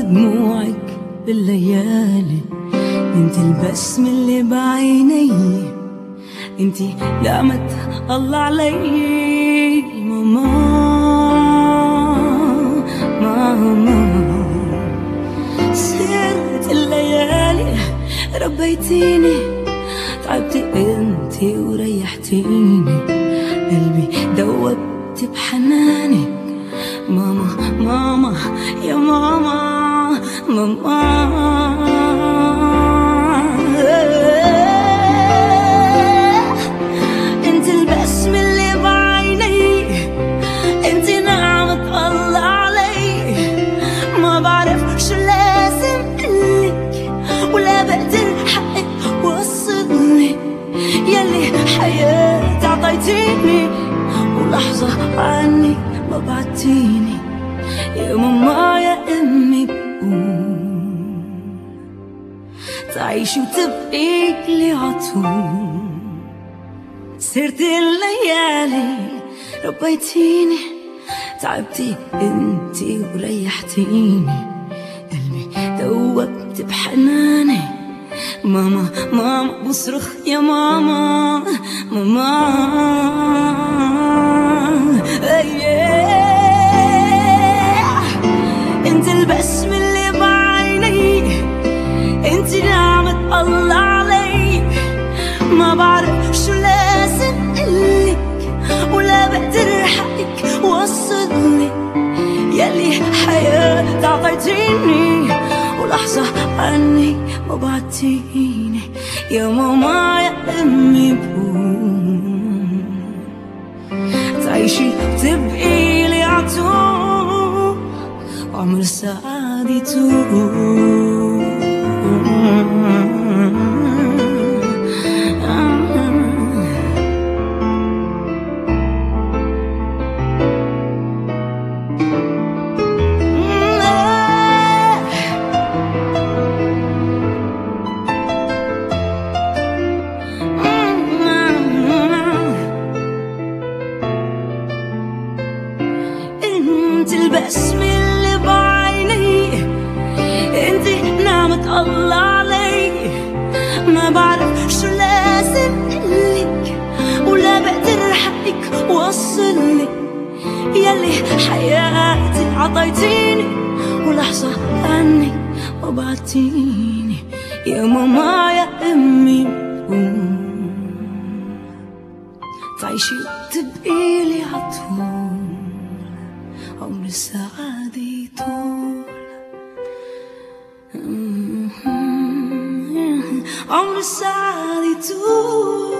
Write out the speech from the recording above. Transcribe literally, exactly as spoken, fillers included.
دموعك بالليالي، انت البسمة اللي بعيني، انت نعمة الله علي. ماما ماما سهرت الليالي ربيتيني، تعبتي انتي وريحتيني، قلبي دوبت بحنانك. ماما ماما يا ماما ماما، انت البسمة اللي بعيني، انت نعمة الله علي. ما بعرف شو لازم قلك، ولا بقدر حقك وصلني، يلي حياتي عطيتيني، ولحظة عني ما بعدتيني. يا ماما يا امي بقول تعيشي وتبقي لي عطول. سهرت الليالي ربيتيني، تعبتي انتي وريحتيني، قلبي دوبت بحنانك. ماما ماما بصرخ يا ماما ماما. انت البسمة اللي بعيني، انت نعمة الله علي. ما بعرف شو لازم قلك، ولا بقدر حقك وصلني، يلي حياتي عطيتيني، ولحظة عني ما بعدتيني. يا ماما يا امي بقول تعيشي وتبقي لي عطول، عمر سعادي طول. انت البسمة اللي بعيني، انت نعمة الله علي. ما بعرف شو لازم قلك، ولا بقدر حقك وصلني، يلي حياتي عطيتيني، ولحظة عني ما بعدتيني. يا ماما يا امي بقول تعيشي وتبقي لي عطول، عمر السعادة طول. عمر السعادة طول.